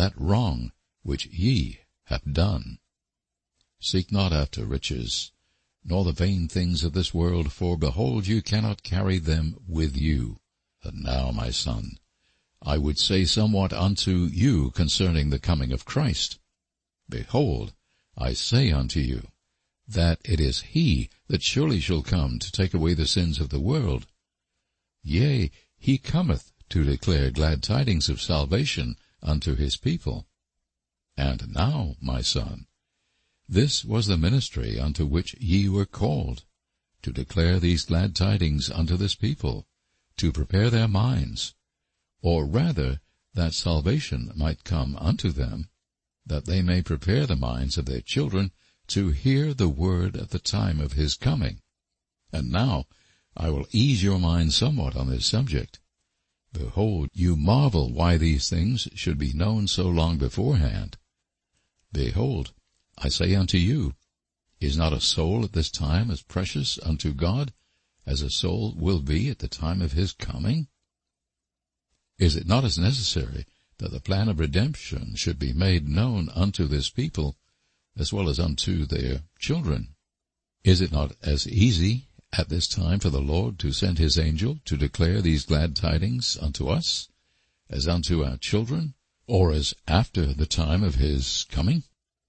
that wrong which ye have done. Seek not after riches, nor the vain things of this world, for behold, you cannot carry them with you. And now, my son, I would say somewhat unto you concerning the coming of Christ. Behold, I say unto you, that it is he that surely shall come to take away the sins of the world. Yea, he cometh to declare glad tidings of salvation unto his people. And now, my son, this was the ministry unto which ye were called, to declare these glad tidings unto this people, to prepare their minds, or rather that salvation might come unto them, that they may prepare the minds of their children to hear the word at the time of his coming. And now I will ease your mind somewhat on this subject. Behold, you marvel why these things should be known so long beforehand. Behold, I say unto you, is not a soul at this time as precious unto God as a soul will be at the time of his coming? Is it not as necessary that the plan of redemption should be made known unto this people, as well as unto their children? Is it not as easy at this time for the Lord to send his angel to declare these glad tidings unto us, as unto our children, or as after the time of his coming?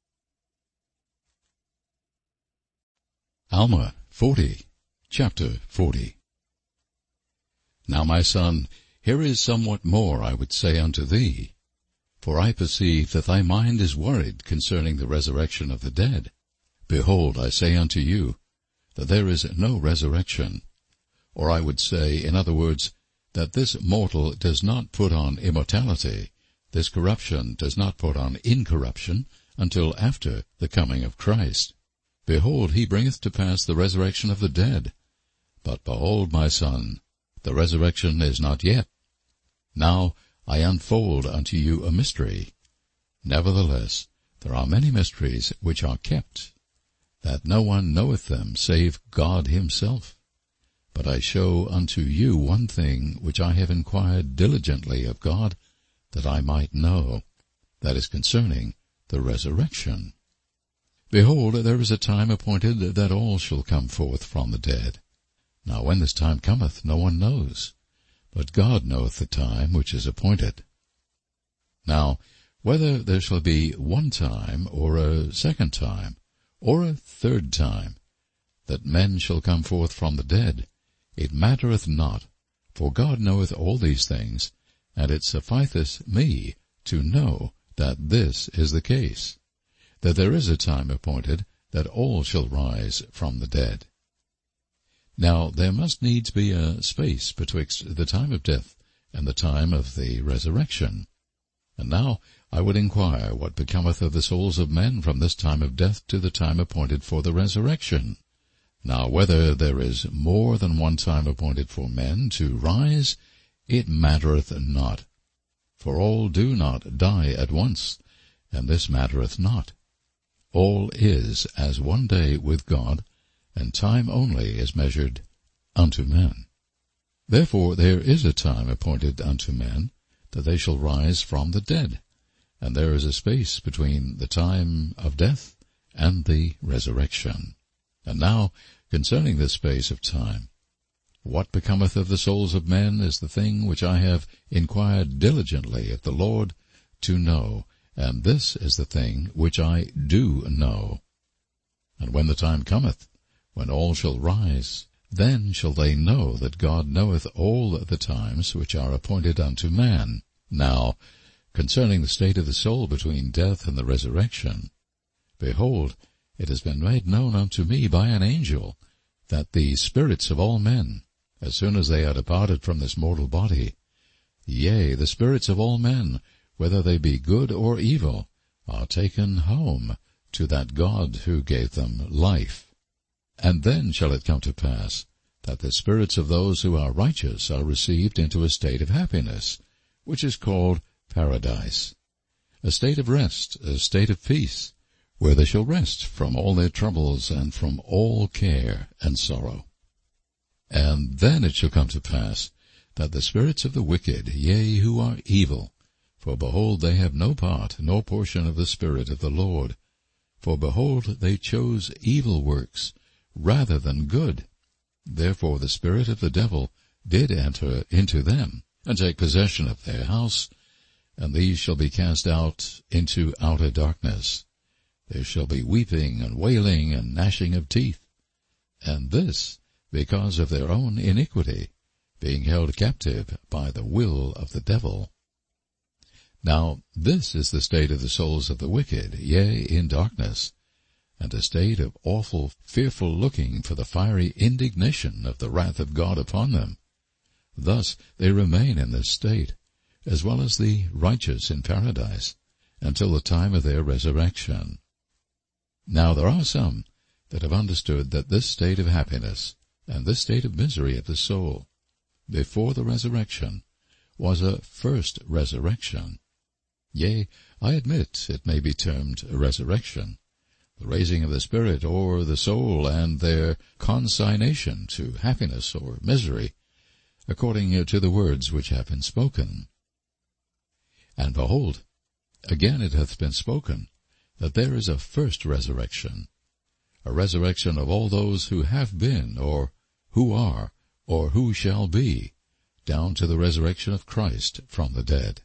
Alma 40, chapter 40. Now, my son, here is somewhat more I would say unto thee, for I perceive that thy mind is worried concerning the resurrection of the dead. Behold, I say unto you, that there is no resurrection. Or I would say, in other words, that this mortal does not put on immortality, this corruption does not put on incorruption, until after the coming of Christ. Behold, he bringeth to pass the resurrection of the dead. But behold, my son, the resurrection is not yet. Now I unfold unto you a mystery. Nevertheless, there are many mysteries which are kept, that no one knoweth them save God himself. But I show unto you one thing which I have inquired diligently of God, that I might know, that is concerning the resurrection. Behold, there is a time appointed that all shall come forth from the dead. Now when this time cometh, no one knows, but God knoweth the time which is appointed. Now, whether there shall be one time, or a second time, or a third time, that men shall come forth from the dead, it mattereth not, for God knoweth all these things, and it sufficeth me to know that this is the case, that there is a time appointed that all shall rise from the dead. Now there must needs be a space betwixt the time of death and the time of the resurrection. And now I would inquire what becometh of the souls of men from this time of death to the time appointed for the resurrection. Now whether there is more than one time appointed for men to rise, it mattereth not. For all do not die at once, and this mattereth not. All is as one day with God, and time only is measured unto men. Therefore there is a time appointed unto men, that they shall rise from the dead, and there is a space between the time of death and the resurrection. And now, concerning this space of time, what becometh of the souls of men is the thing which I have inquired diligently of the Lord to know, and this is the thing which I do know. And when the time cometh, when all shall rise, then shall they know that God knoweth all the times which are appointed unto man. Now, concerning the state of the soul between death and the resurrection, behold, it has been made known unto me by an angel, that the spirits of all men, as soon as they are departed from this mortal body, yea, the spirits of all men, whether they be good or evil, are taken home to that God who gave them life. And then shall it come to pass, that the spirits of those who are righteous are received into a state of happiness, which is called paradise, a state of rest, a state of peace, where they shall rest from all their troubles and from all care and sorrow. And then it shall come to pass, that the spirits of the wicked, yea, who are evil, For behold, they have no part nor portion of the Spirit of the Lord. For behold, they chose evil works rather than good. Therefore the spirit of the devil did enter into them, and take possession of their house, and these shall be cast out into outer darkness. There shall be weeping and wailing and gnashing of teeth. And this because of their own iniquity, being held captive by the will of the devil. Now this is the state of the souls of the wicked, yea, in darkness, and a state of awful, fearful looking for the fiery indignation of the wrath of God upon them. Thus they remain in this state, as well as the righteous in paradise, until the time of their resurrection. Now there are some that have understood that this state of happiness and this state of misery of the soul, before the resurrection, was a first resurrection. Yea, I admit it may be termed a resurrection, the raising of the spirit or the soul, and their consignation to happiness or misery, according to the words which have been spoken. And behold, again it hath been spoken, that there is a first resurrection, a resurrection of all those who have been, or who are, or who shall be, down to the resurrection of Christ from the dead.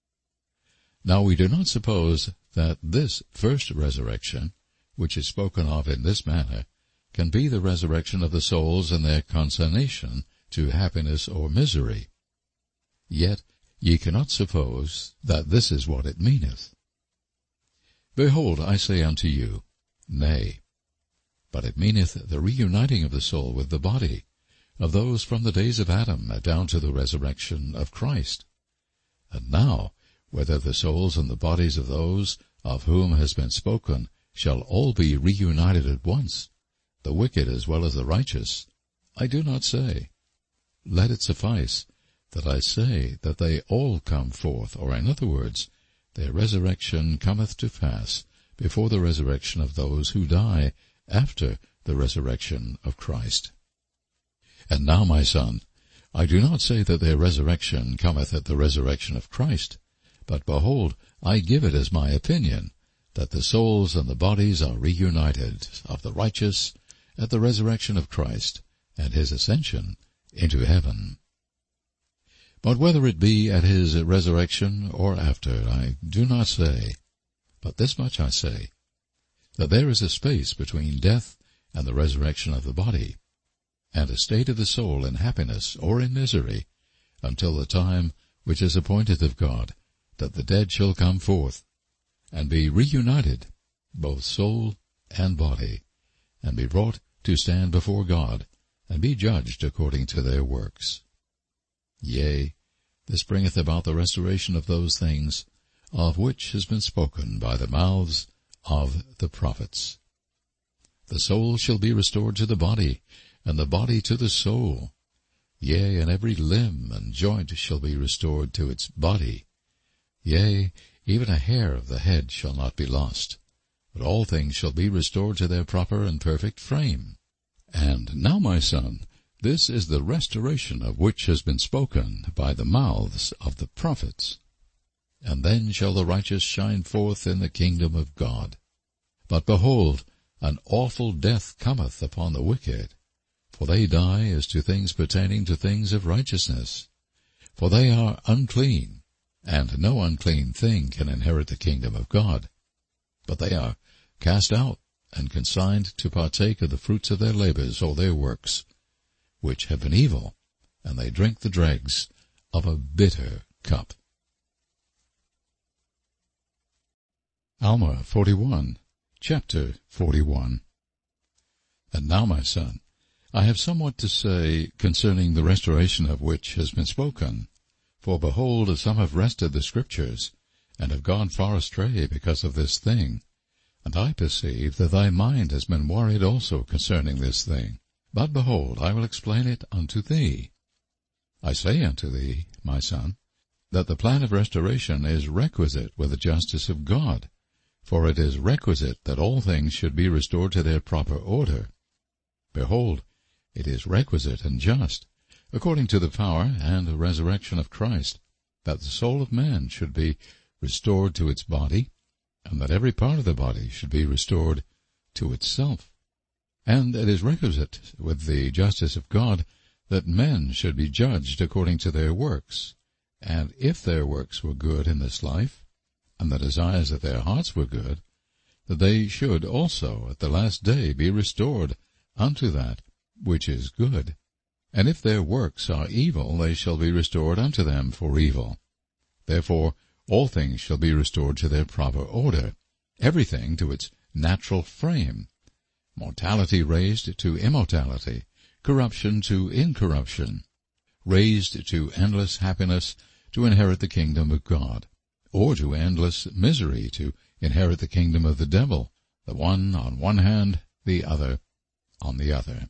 Now we do not suppose that this first resurrection, which is spoken of in this manner, can be the resurrection of the souls and their consignation to happiness or misery. Yet ye cannot suppose that this is what it meaneth. Behold, I say unto you, Nay. But it meaneth the reuniting of the soul with the body, of those from the days of Adam down to the resurrection of Christ. And now, whether the souls and the bodies of those of whom has been spoken shall all be reunited at once, the wicked as well as the righteous, I do not say. Let it suffice that I say that they all come forth, or in other words, their resurrection cometh to pass before the resurrection of those who die after the resurrection of Christ. And now, my son, I do not say that their resurrection cometh at the resurrection of Christ, but behold, I give it as my opinion, that the souls and the bodies are reunited of the righteous at the resurrection of Christ, and his ascension into heaven. But whether it be at his resurrection or after, I do not say. But this much I say, that there is a space between death and the resurrection of the body, and a state of the soul in happiness or in misery, until the time which is appointed of God, that the dead shall come forth, and be reunited, both soul and body, and be brought to stand before God, and be judged according to their works. Yea, this bringeth about the restoration of those things, of which has been spoken by the mouths of the prophets. The soul shall be restored to the body, and the body to the soul. Yea, and every limb and joint shall be restored to its body. Yea, even a hair of the head shall not be lost, but all things shall be restored to their proper and perfect frame. And now, my son, this is the restoration of which has been spoken by the mouths of the prophets. And then shall the righteous shine forth in the kingdom of God. But behold, an awful death cometh upon the wicked, for they die as to things pertaining to things of righteousness. For they are unclean, and no unclean thing can inherit the kingdom of God. But they are cast out, and consigned to partake of the fruits of their labors or their works, which have been evil, and they drink the dregs of a bitter cup. Alma 41, chapter 41. And now, my son, I have somewhat to say concerning the restoration of which has been spoken. For behold, some have wrested the Scriptures, and have gone far astray because of this thing. And I perceive that thy mind has been worried also concerning this thing. But behold, I will explain it unto thee. I say unto thee, my son, that the plan of restoration is requisite with the justice of God, for it is requisite that all things should be restored to their proper order. Behold, it is requisite and just, according to the power and resurrection of Christ, that the soul of man should be restored to its body, and that every part of the body should be restored to itself. And it is requisite with the justice of God that men should be judged according to their works, and if their works were good in this life, and the desires of their hearts were good, that they should also at the last day be restored unto that which is good. And if their works are evil, they shall be restored unto them for evil. Therefore all things shall be restored to their proper order, everything to its natural frame, mortality raised to immortality, corruption to incorruption, raised to endless happiness to inherit the kingdom of God, or to endless misery to inherit the kingdom of the devil, the one on one hand, the other on the other.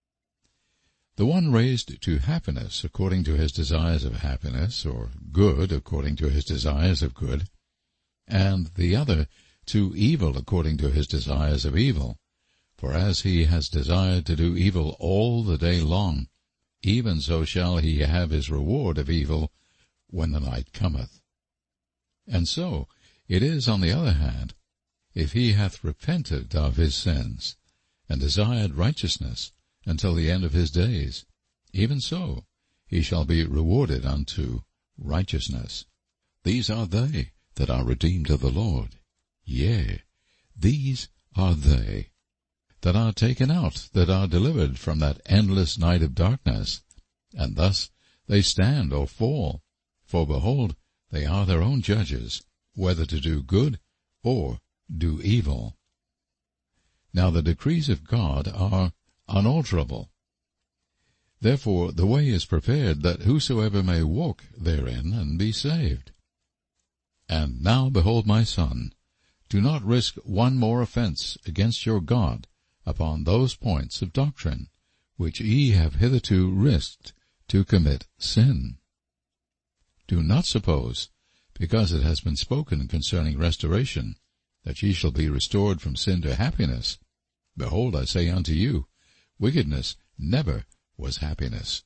The one raised to happiness according to his desires of happiness, or good according to his desires of good, and the other to evil according to his desires of evil. For as he has desired to do evil all the day long, even so shall he have his reward of evil when the night cometh. And so it is on the other hand, if he hath repented of his sins, and desired righteousness until the end of his days, even so he shall be rewarded unto righteousness. These are they that are redeemed of the Lord. Yea, these are they that are taken out, that are delivered from that endless night of darkness, and thus they stand or fall. For behold, they are their own judges, whether to do good or do evil. Now the decrees of God are unalterable. Therefore the way is prepared that whosoever may walk therein and be saved. And now behold, my son, do not risk one more offense against your God upon those points of doctrine which ye have hitherto risked to commit sin. Do not suppose, because it has been spoken concerning restoration, that ye shall be restored from sin to happiness. Behold, I say unto you, wickedness never was happiness.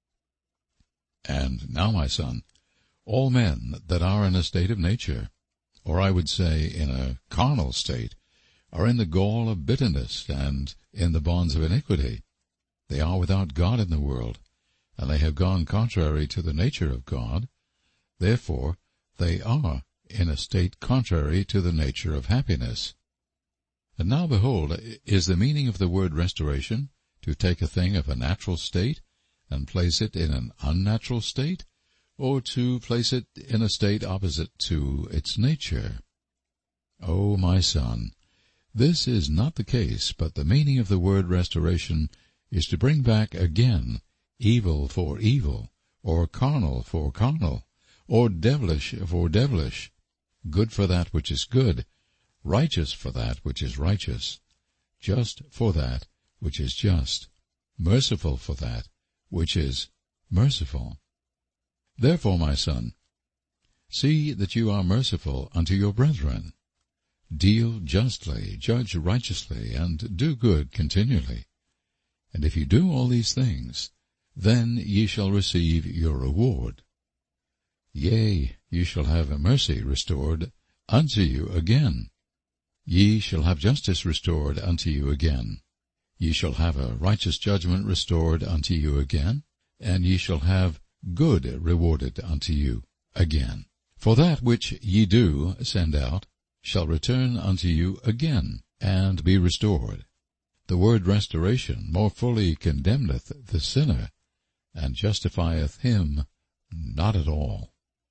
And now, my son, all men that are in a state of nature, or I would say in a carnal state, are in the gall of bitterness and in the bonds of iniquity. They are without God in the world, and they have gone contrary to the nature of God. Therefore they are in a state contrary to the nature of happiness. And now behold, is the meaning of the word restoration to take a thing of a natural state and place it in an unnatural state, or to place it in a state opposite to its nature? O my son, this is not the case, but the meaning of the word restoration is to bring back again evil for evil, or carnal for carnal, or devilish for devilish, good for that which is good, righteous for that which is righteous, just for that which is just, merciful for that which is merciful. Therefore, my son, see that you are merciful unto your brethren. Deal justly, judge righteously, and do good continually. And if you do all these things, then ye shall receive your reward. Yea, ye shall have mercy restored unto you again. Ye shall have justice restored unto you again. Ye shall have a righteous judgment restored unto you again, and ye shall have good rewarded unto you again. For that which ye do send out shall return unto you again, and be restored. The word restoration more fully condemneth the sinner, and justifieth him not at all.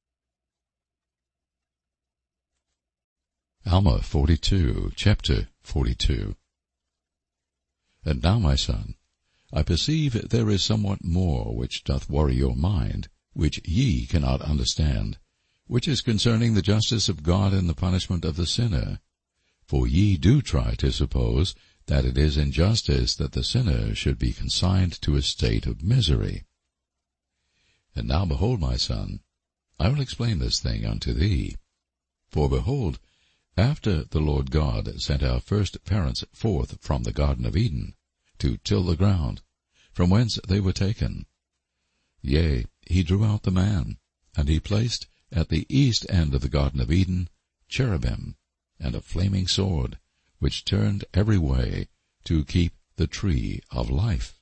Alma 42, chapter 42. And now, my son, I perceive there is somewhat more which doth worry your mind, which ye cannot understand, which is concerning the justice of God and the punishment of the sinner. For ye do try to suppose that it is injustice that the sinner should be consigned to a state of misery. And now behold, my son, I will explain this thing unto thee. For behold, after the Lord God sent our first parents forth from the Garden of Eden, to till the ground, from whence they were taken, yea, he drew out the man, And he placed at the east end of the Garden of Eden cherubim, and a flaming sword, which turned every way to keep the tree of life.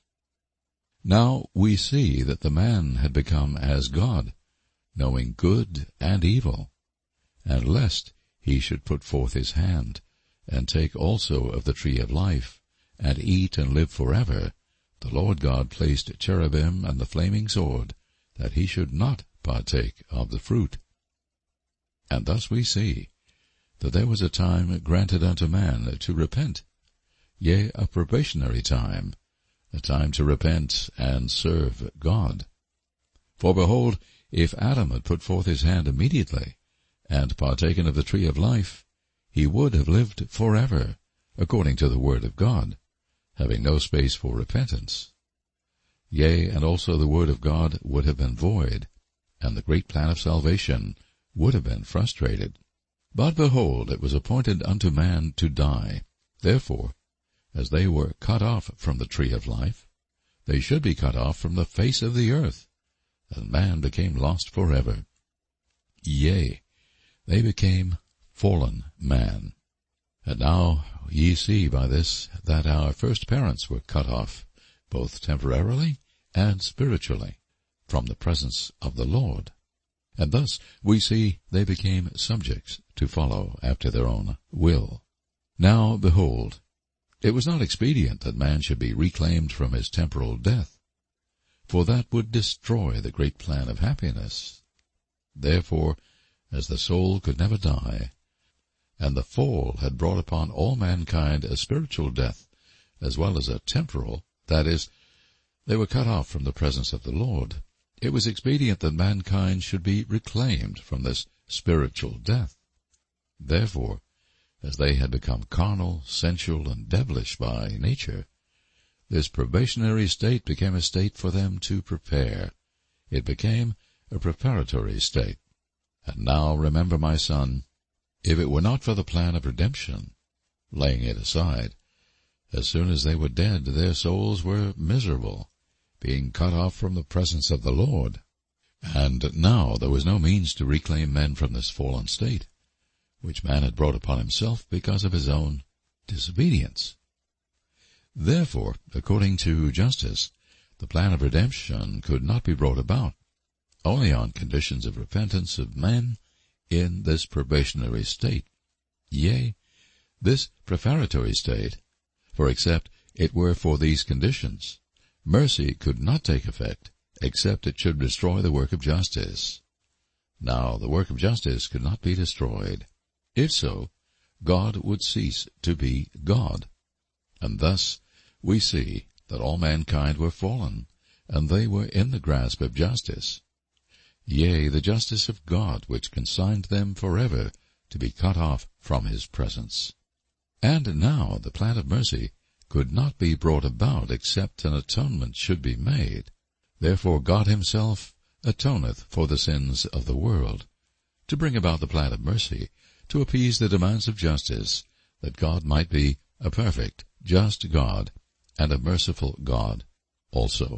Now we see that the man had become as God, knowing good and evil. And lest he should put forth his hand, and take also of the tree of life, and eat and live forever, the Lord God placed cherubim and the flaming sword, that he should not partake of the fruit. And thus we see that there was a time granted unto man to repent, yea, a probationary time, a time to repent and serve God. For behold, if Adam had put forth his hand immediately, and partaken of the tree of life, he would have lived forever, according to the word of God, having no space for repentance. Yea, and also the word of God would have been void, and the great plan of salvation would have been frustrated. But behold, it was appointed unto man to die. Therefore, as they were cut off from the tree of life, they should be cut off from the face of the earth, and man became lost forever. Yea, they became fallen man. And now ye see by this that our first parents were cut off, both temporarily and spiritually, from the presence of the Lord. And thus we see they became subjects to follow after their own will. Now, behold, it was not expedient that man should be reclaimed from his temporal death, for that would destroy the great plan of happiness. Therefore, as the soul could never die, and the fall had brought upon all mankind a spiritual death as well as a temporal, that is, they were cut off from the presence of the Lord, it was expedient that mankind should be reclaimed from this spiritual death. Therefore, as they had become carnal, sensual, and devilish by nature, this probationary state became a state for them to prepare. It became a preparatory state. And now remember, my son, if it were not for the plan of redemption, laying it aside, as soon as they were dead, their souls were miserable, being cut off from the presence of the Lord. And now there was no means to reclaim men from this fallen state, which man had brought upon himself because of his own disobedience. Therefore, according to justice, the plan of redemption could not be brought about, only on conditions of repentance of men in this probationary state. Yea, this preparatory state, for except it were for these conditions, mercy could not take effect, except it should destroy the work of justice. Now the work of justice could not be destroyed. If so, God would cease to be God. And thus we see that all mankind were fallen, and they were in the grasp of justice. Yea, the justice of God, which consigned them forever to be cut off from his presence. And now the plan of mercy could not be brought about except an atonement should be made. Therefore God himself atoneth for the sins of the world, to bring about the plan of mercy, to appease the demands of justice, that God might be a perfect, just God, and a merciful God also.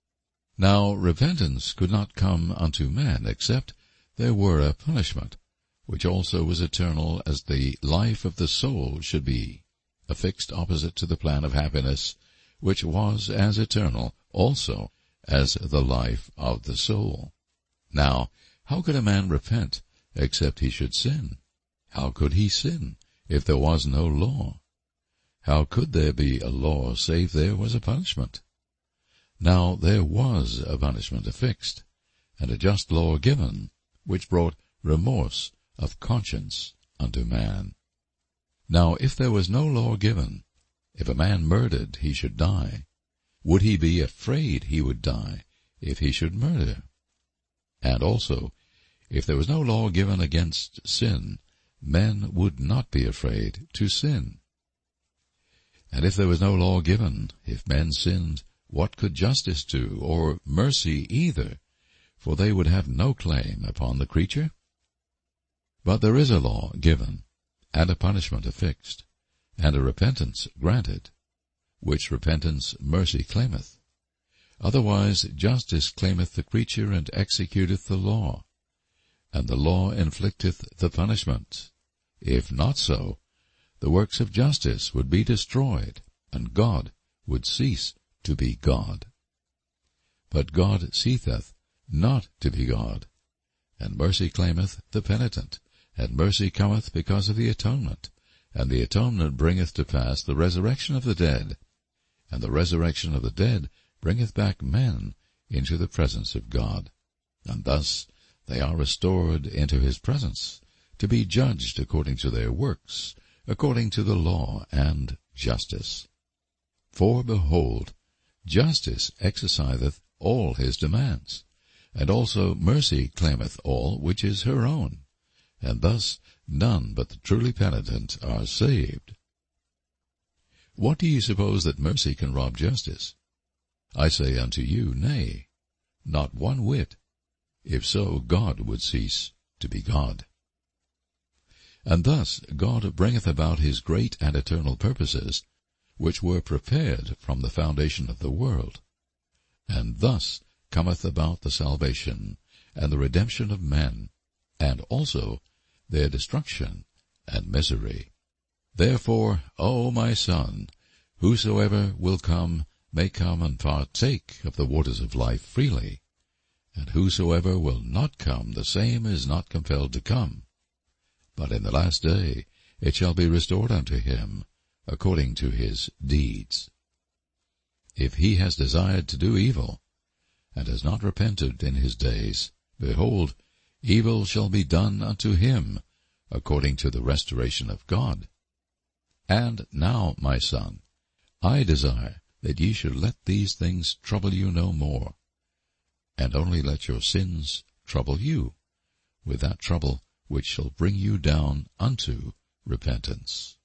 Now repentance could not come unto man except there were a punishment, which also was eternal, as the life of the soul should be, a fixed opposite to the plan of happiness, which was as eternal also as the life of the soul. Now, how could a man repent except he should sin? How could he sin if there was no law? How could there be a law save there was a punishment? Now there was a punishment affixed, and a just law given, which brought remorse of conscience unto man. Now if there was no law given, if a man murdered, he should die. Would he be afraid he would die if he should murder? And also, if there was no law given against sin, men would not be afraid to sin. And if there was no law given, if men sinned, what could justice do, or mercy either? For they would have no claim upon the creature. But there is a law given, and a punishment affixed, and a repentance granted, which repentance mercy claimeth. Otherwise justice claimeth the creature, and executeth the law. and the law inflicteth the punishment. If not so, the works of justice would be destroyed, and God would cease to be God. But God ceaseth not to be God, and mercy claimeth the penitent, and mercy cometh because of the atonement, and the atonement bringeth to pass the resurrection of the dead, and the resurrection of the dead bringeth back men into the presence of God. And thus they are restored into his presence, to be judged according to their works, according to the law and justice. For behold, justice exerciseth all his demands, and also mercy claimeth all which is her own, and thus none but the truly penitent are saved. What do ye suppose that mercy can rob justice? I say unto you, nay, not one whit. If so, God would cease to be God. And thus God bringeth about his great and eternal purposes, which were prepared from the foundation of the world. And thus cometh about the salvation and the redemption of men, and also their destruction and misery. Therefore, O my son, whosoever will come may come and partake of the waters of life freely, and whosoever will not come, the same is not compelled to come. But in the last day it shall be restored unto him according to his deeds. If he has desired to do evil, and has not repented in his days, behold, evil shall be done unto him according to the restoration of God. And now, my son, I desire that ye should let these things trouble you no more, and only let your sins trouble you, with that trouble which shall bring you down unto repentance.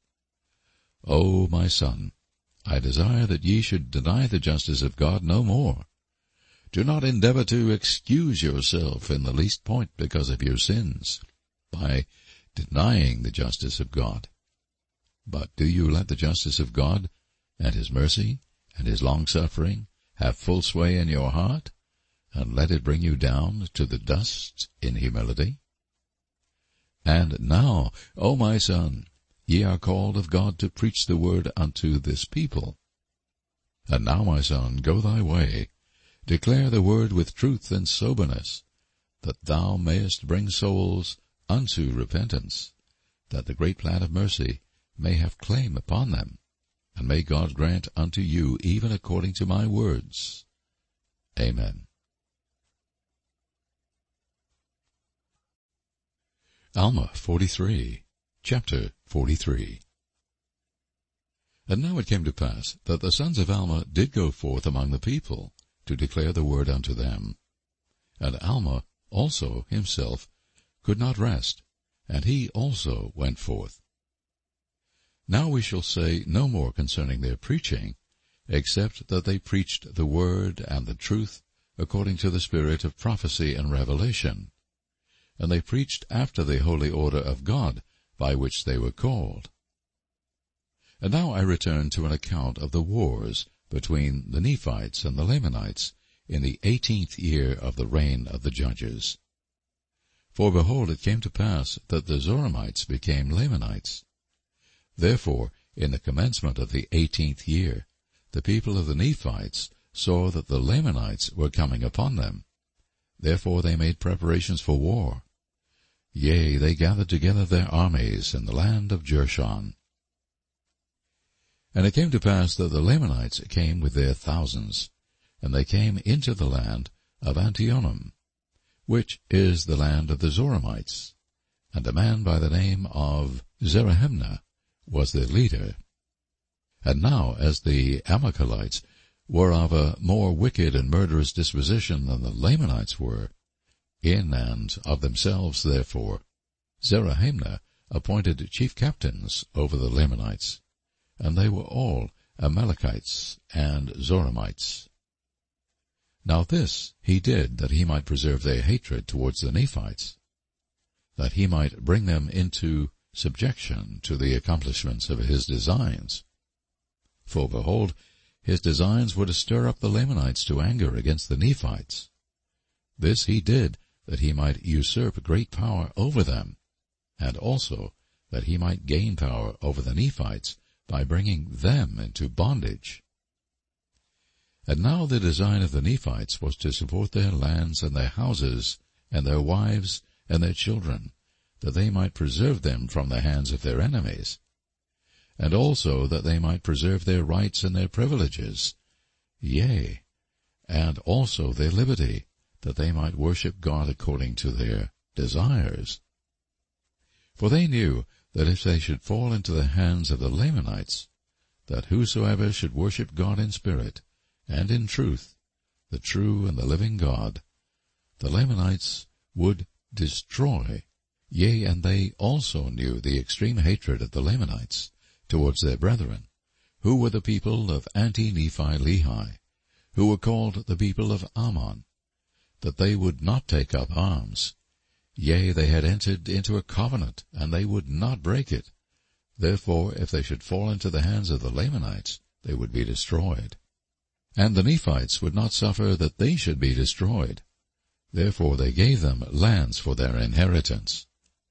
O my son, I desire that ye should deny the justice of God no more. Do not endeavor to excuse yourself in the least point because of your sins, by denying the justice of God. But do you let the justice of God, and his mercy, and his long-suffering, have full sway in your heart, and let it bring you down to the dust in humility? And now, O my son, ye are called of God to preach the word unto this people. And now, my son, go thy way, declare the word with truth and soberness, that thou mayest bring souls unto repentance, that the great plan of mercy may have claim upon them, and may God grant unto you even according to my words. Amen. Alma 43, chapter 43. And now it came to pass that the sons of Alma did go forth among the people, to declare the word unto them. And Alma also himself could not rest, and he also went forth. Now we shall say no more concerning their preaching, except that they preached the word and the truth according to the spirit of prophecy and revelation. And they preached after the holy order of God, by which they were called. And now I return to an account of the wars between the Nephites and the Lamanites in the 18th year of the reign of the judges. For behold, it came to pass that the Zoramites became Lamanites. Therefore, in the commencement of the 18th year, the people of the Nephites saw that the Lamanites were coming upon them. Therefore they made preparations for war. Yea, they gathered together their armies in the land of Jershon. And it came to pass that the Lamanites came with their thousands, and they came into the land of Antionum, which is the land of the Zoramites, and a man by the name of Zerahemnah was their leader. And now, as the Amalekites were of a more wicked and murderous disposition than the Lamanites were, in and of themselves, therefore, Zerahemnah appointed chief captains over the Lamanites, and they were all Amalekites and Zoramites. Now this he did that he might preserve their hatred towards the Nephites, that he might bring them into subjection to the accomplishments of his designs. For behold, his designs were to stir up the Lamanites to anger against the Nephites. This he did that he might usurp great power over them, and also that he might gain power over the Nephites by bringing them into bondage. And now the design of the Nephites was to support their lands and their houses, and their wives and their children, that they might preserve them from the hands of their enemies, and also that they might preserve their rights and their privileges, yea, and also their liberty, that they might worship God according to their desires. For they knew that if they should fall into the hands of the Lamanites, that whosoever should worship God in spirit and in truth, the true and the living God, the Lamanites would destroy. Yea, and they also knew the extreme hatred of the Lamanites towards their brethren, who were the people of Anti-Nephi-Lehi, who were called the people of Ammon, that they would not take up arms. Yea, they had entered into a covenant, and they would not break it. Therefore, if they should fall into the hands of the Lamanites, they would be destroyed. And the Nephites would not suffer that they should be destroyed. Therefore they gave them lands for their inheritance.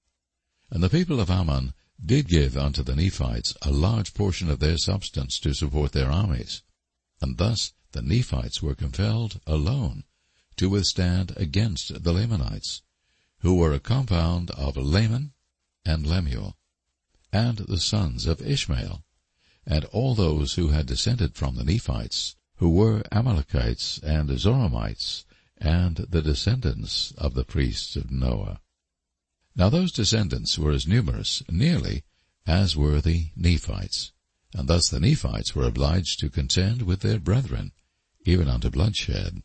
And the people of Ammon did give unto the Nephites a large portion of their substance to support their armies. And thus the Nephites were compelled alone to withstand against the Lamanites, who were a compound of Laman and Lemuel, and the sons of Ishmael, and all those who had descended from the Nephites, who were Amalekites and Zoramites, and the descendants of the priests of Noah. Now those descendants were as numerous, nearly, as were the Nephites, and thus the Nephites were obliged to contend with their brethren, even unto bloodshed.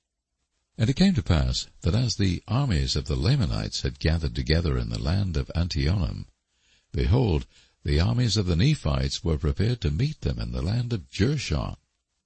And it came to pass that as the armies of the Lamanites had gathered together in the land of Antionum, behold, the armies of the Nephites were prepared to meet them in the land of Jershon.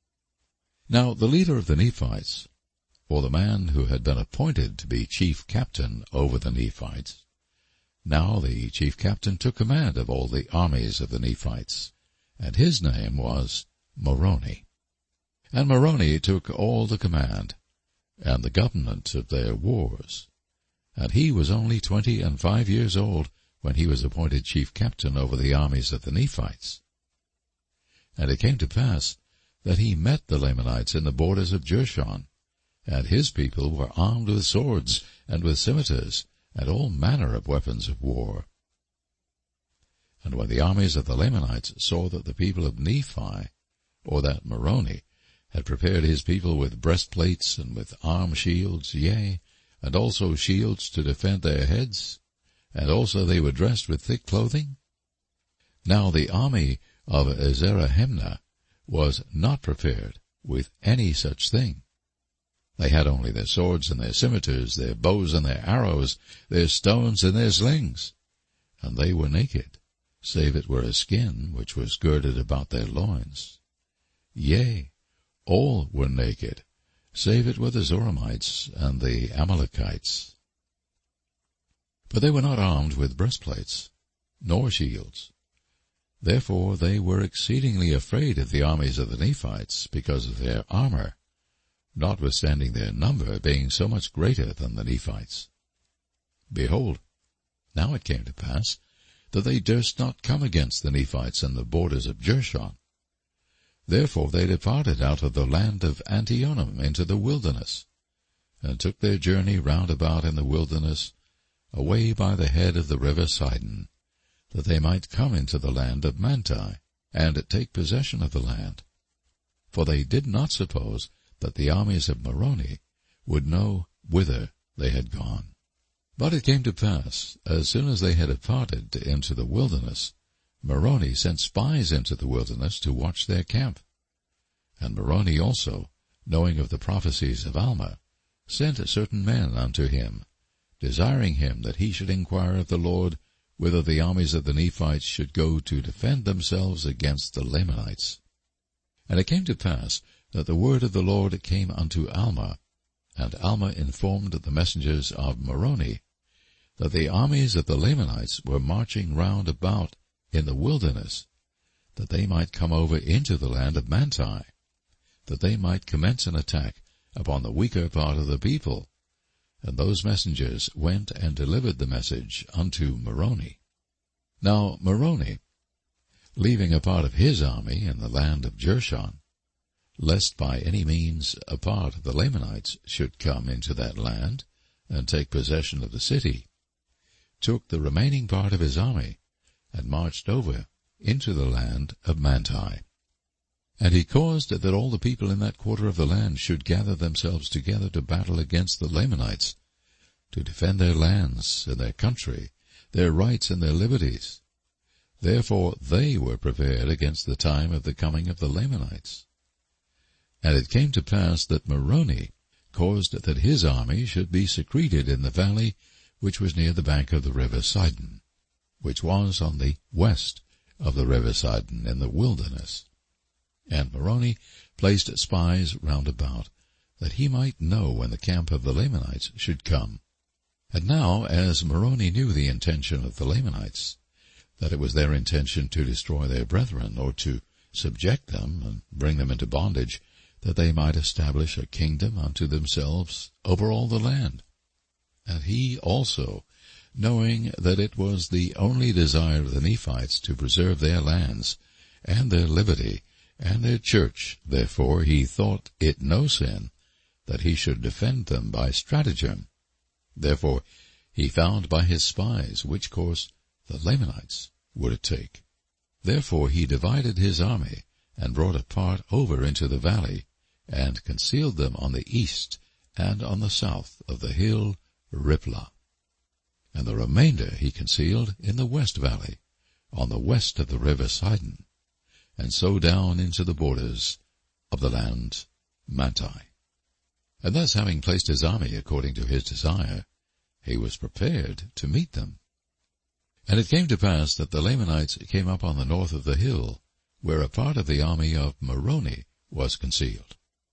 Now the leader of the Nephites, or the man who had been appointed to be chief captain over the Nephites, now the chief captain took command of all the armies of the Nephites, and his name was Moroni. And Moroni took all the command, and the government of their wars. And he was only 25 years old when he was appointed chief captain over the armies of the Nephites. And it came to pass that he met the Lamanites in the borders of Jershon, and his people were armed with swords and with scimitars, and all manner of weapons of war. And when the armies of the Lamanites saw that the people of Nephi, or that Moroni, had prepared his people with breastplates and with arm shields, yea, and also shields to defend their heads, and also they were dressed with thick clothing. Now the army of Zerahemnah was not prepared with any such thing. They had only their swords and their scimitars, their bows and their arrows, their stones and their slings. And they were naked, save it were a skin which was girded about their loins. Yea, all were naked, save it were the Zoramites and the Amalekites. But they were not armed with breastplates, nor shields. Therefore they were exceedingly afraid of the armies of the Nephites because of their armor, notwithstanding their number being so much greater than the Nephites. Behold, now it came to pass that they durst not come against the Nephites in the borders of Jershon. Therefore they departed out of the land of Antionum into the wilderness, and took their journey round about in the wilderness, away by the head of the river Sidon, that they might come into the land of Manti, and take possession of the land. For they did not suppose that the armies of Moroni would know whither they had gone. But it came to pass, as soon as they had departed into the wilderness, Moroni sent spies into the wilderness to watch their camp. And Moroni also, knowing of the prophecies of Alma, sent certain men unto him, desiring him that he should inquire of the Lord whither the armies of the Nephites should go to defend themselves against the Lamanites. And it came to pass that the word of the Lord came unto Alma, and Alma informed the messengers of Moroni, that the armies of the Lamanites were marching round about in the wilderness, that they might come over into the land of Manti, that they might commence an attack upon the weaker part of the people, And those messengers went and delivered the message unto Moroni. Now Moroni, leaving a part of his army in the land of Jershon, lest by any means a part of the Lamanites should come into that land and take possession of the city, took the remaining part of his army and marched over into the land of Manti. And he caused that all the people in that quarter of the land should gather themselves together to battle against the Lamanites, to defend their lands and their country, their rights and their liberties. Therefore they were prepared against the time of the coming of the Lamanites. And it came to pass that Moroni caused that his army should be secreted in the valley which was near the bank of the river Sidon, which was on the west of the river Sidon in the wilderness. And Moroni placed spies round about, that he might know when the camp of the Lamanites should come. And now, as Moroni knew the intention of the Lamanites, that it was their intention to destroy their brethren, or to subject them and bring them into bondage, that they might establish a kingdom unto themselves over all the land. And he also, knowing that it was the only desire of the Nephites to preserve their lands and their liberty and their church, therefore he thought it no sin that he should defend them by stratagem. Therefore he found by his spies which course the Lamanites would take. Therefore he divided his army, and brought a part over into the valley, and concealed them on the east and on the south of the hill Riplah. And the remainder he concealed in the west valley, on the west of the river Sidon, and so down into the borders of the land Manti. And thus, having placed his army according to his desire, he was prepared to meet them. And it came to pass that the Lamanites came up on the north of the hill, where a part of the army of Moroni was concealed.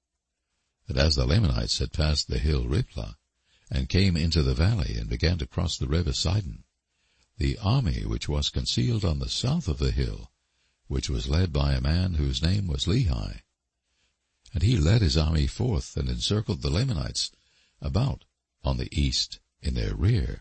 And as the Lamanites had passed the hill Riplah, and came into the valley, and began to cross the river Sidon, the army which was concealed on the south of the hill, which was led by a man whose name was Lehi, and he led his army forth, and encircled the Lamanites about on the east in their rear.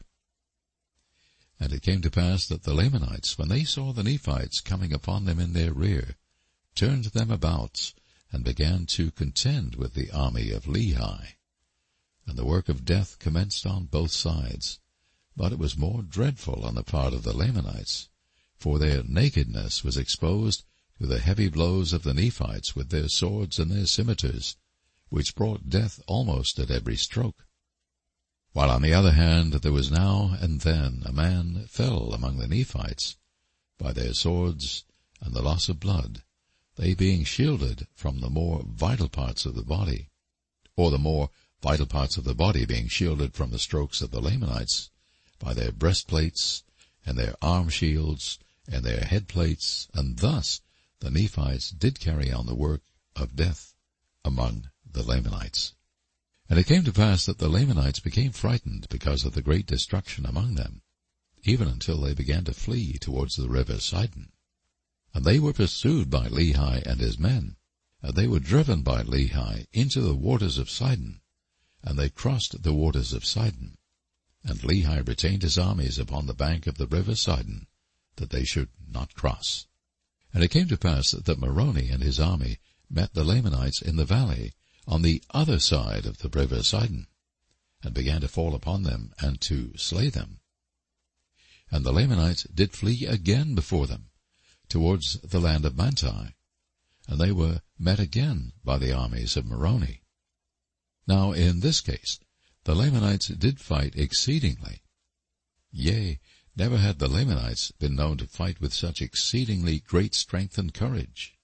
And it came to pass that the Lamanites, when they saw the Nephites coming upon them in their rear, turned them about, and began to contend with the army of Lehi. And the work of death commenced on both sides, but it was more dreadful on the part of the Lamanites, for their nakedness was exposed to the heavy blows of the Nephites with their swords and their scimitars, which brought death almost at every stroke. While on the other hand there was now and then a man fell among the Nephites by their swords and the loss of blood, they being shielded from the more vital parts of the body, or the more vital parts of the body being shielded from the strokes of the Lamanites by their breastplates and their arm shields and their headplates, and thus the Nephites did carry on the work of death among the Lamanites. And it came to pass that the Lamanites became frightened because of the great destruction among them, even until they began to flee towards the river Sidon. And they were pursued by Lehi and his men, and they were driven by Lehi into the waters of Sidon, and they crossed the waters of Sidon. And Lehi retained his armies upon the bank of the river Sidon, that they should not cross. And it came to pass that Moroni and his army met the Lamanites in the valley, on the other side of the river Sidon, and began to fall upon them, and to slay them. And the Lamanites did flee again before them, towards the land of Manti, and they were met again by the armies of Moroni. Now in this case the Lamanites did fight exceedingly. Yea, never had the Lamanites been known to fight with such exceedingly great strength and courage.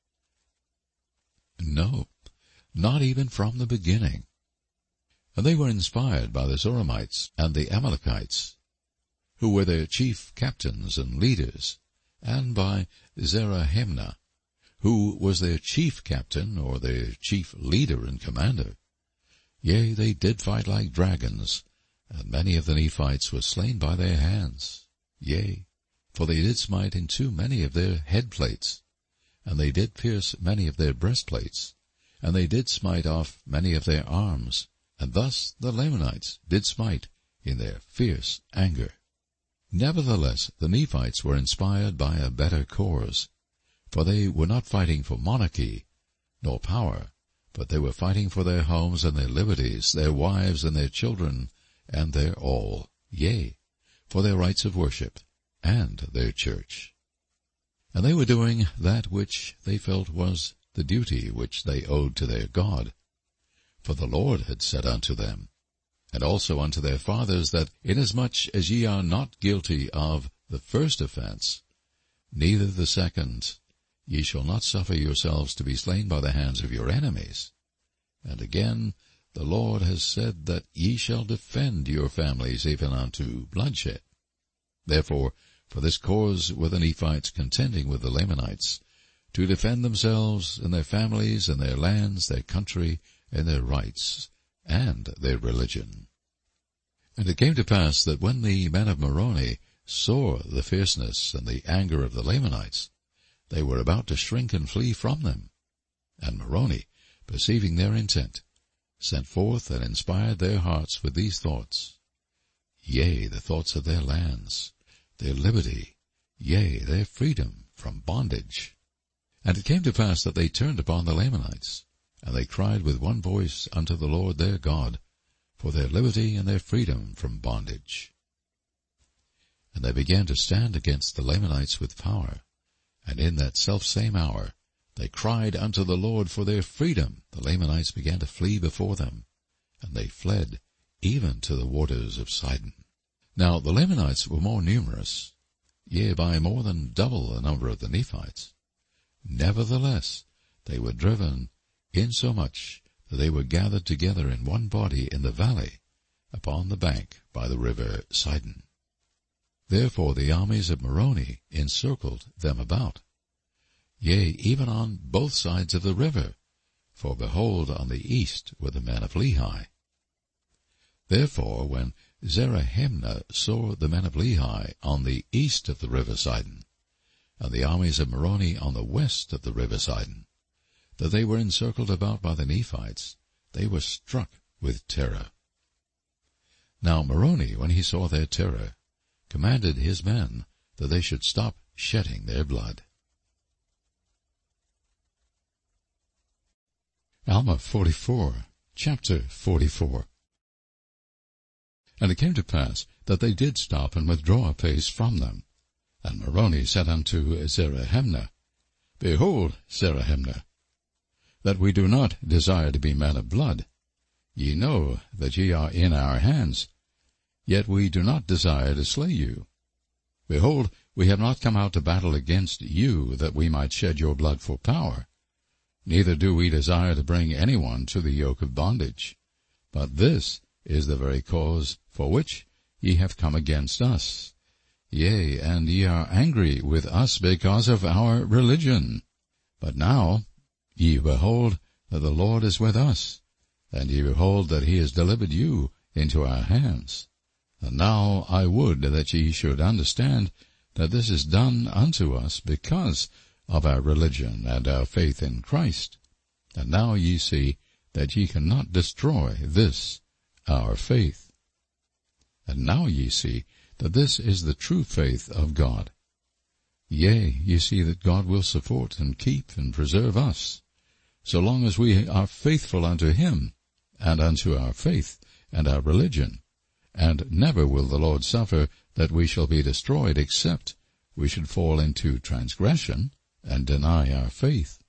No, not even from the beginning. And they were inspired by the Zoramites and the Amalekites, who were their chief captains and leaders, and by Zerahemnah, who was their chief captain, or their chief leader and commander. Yea, they did fight like dragons, and many of the Nephites were slain by their hands. Yea, for they did smite in two many of their headplates, and they did pierce many of their breastplates, and they did smite off many of their arms, And thus the Lamanites did smite in their fierce anger. Nevertheless, the Nephites were inspired by a better cause, for they were not fighting for monarchy nor power, but they were fighting for their homes and their liberties, their wives and their children, and their all, yea, for their rights of worship and their church. And they were doing that which they felt was the duty which they owed to their God. For the Lord had said unto them, and also unto their fathers, that inasmuch as ye are not guilty of the first offense, neither the second, ye shall not suffer yourselves to be slain by the hands of your enemies. And again, the Lord has said that ye shall defend your families even unto bloodshed. Therefore, for this cause were the Nephites contending with the Lamanites, to defend themselves and their families and their lands, their country, and their rights, and their religion. And it came to pass that when the men of Moroni saw the fierceness and the anger of the Lamanites, they were about to shrink and flee from them. And Moroni, perceiving their intent, sent forth and inspired their hearts with these thoughts, yea, the thoughts of their lands, their liberty, yea, their freedom from bondage. And it came to pass that they turned upon the Lamanites, and they cried with one voice unto the Lord their God, for their liberty and their freedom from bondage. And they began to stand against the Lamanites with power, and in that selfsame hour they cried unto the Lord for their freedom. The Lamanites began to flee before them, and they fled even to the waters of Sidon. Now the Lamanites were more numerous, yea, by more than double the number of the Nephites. Nevertheless, they were driven insomuch that they were gathered together in one body in the valley, upon the bank by the river Sidon. Therefore the armies of Moroni encircled them about, yea, even on both sides of the river, for behold, on the east were the men of Lehi. Therefore when Zerahemnah saw the men of Lehi on the east of the river Sidon, and the armies of Moroni on the west of the river Sidon, that they were encircled about by the Nephites, they were struck with terror. Now Moroni, when he saw their terror, commanded his men that they should stop shedding their blood. Alma 44, chapter 44. And it came to pass that they did stop and withdraw a pace from them. And Moroni said unto Zerahemnah, Behold, Zerahemnah, that we do not desire to be men of blood. Ye know that ye are in our hands, yet we do not desire to slay you. Behold, we have not come out to battle against you, that we might shed your blood for power. Neither do we desire to bring anyone to the yoke of bondage. But this is the very cause for which ye have come against us. Yea, and ye are angry with us because of our religion. But now ye behold that the Lord is with us, and ye behold that he has delivered you into our hands. And now I would that ye should understand that this is done unto us because of our religion and our faith in Christ. And now ye see that ye cannot destroy this our faith. And now ye see that this is the true faith of God. Yea, ye see that God will support and keep and preserve us, so long as we are faithful unto him, and unto our faith and our religion. And never will the Lord suffer that we shall be destroyed, except we should fall into transgression and deny our faith.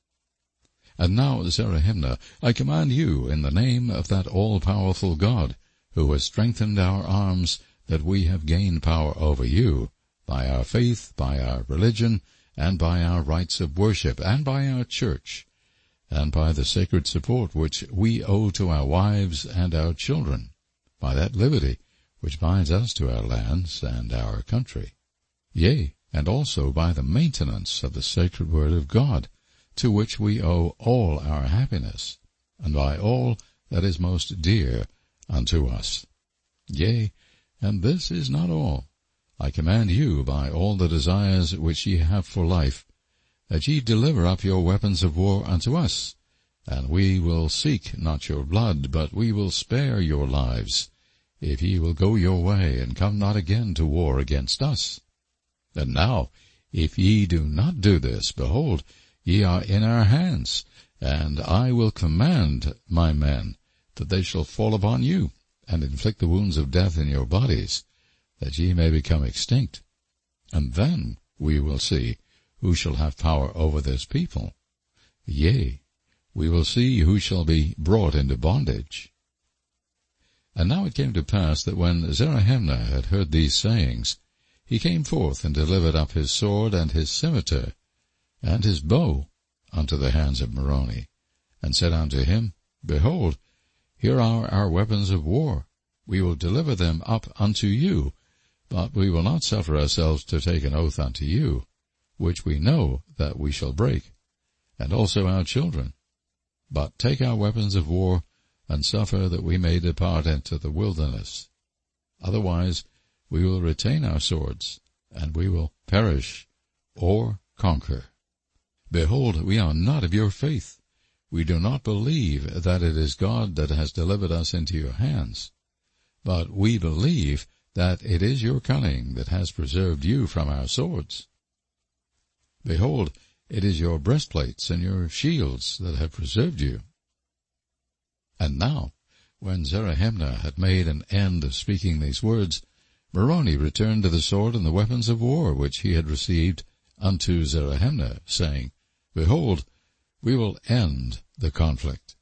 And now, Zerahemnah, I command you in the name of that all-powerful God, who has strengthened our arms, that we have gained power over you, by our faith, by our religion, and by our rights of worship, and by our church, and by the sacred support which we owe to our wives and our children, by that liberty which binds us to our lands and our country. Yea, and also by the maintenance of the sacred word of God, to which we owe all our happiness, and by all that is most dear unto us. Yea, and this is not all. I command you by all the desires which ye have for life, that ye deliver up your weapons of war unto us, And we will seek not your blood, but we will spare your lives, if ye will go your way, and come not again to war against us. And now, if ye do not do this, behold, ye are in our hands, and I will command my men that they shall fall upon you, and inflict the wounds of death in your bodies, that ye may become extinct. And then we will see who shall have power over this people. Yea, we will see who shall be brought into bondage. And now it came to pass that when Zerahemnah had heard these sayings, he came forth and delivered up his sword and his scimitar and his bow unto the hands of Moroni, and said unto him, Behold, here are our weapons of war. We will deliver them up unto you, but we will not suffer ourselves to take an oath unto you, which we know that we shall break, and also our children. But take our weapons of war, and suffer that we may depart into the wilderness. Otherwise we will retain our swords, and we will perish or conquer. Behold, we are not of your faith. We do not believe that it is God that has delivered us into your hands, but we believe that it is your cunning that has preserved you from our swords. Behold, it is your breastplates and your shields that have preserved you. And now, when Zerahemnah had made an end of speaking these words, Moroni returned to the sword and the weapons of war which he had received unto Zerahemnah, saying, Behold, we will end the conflict.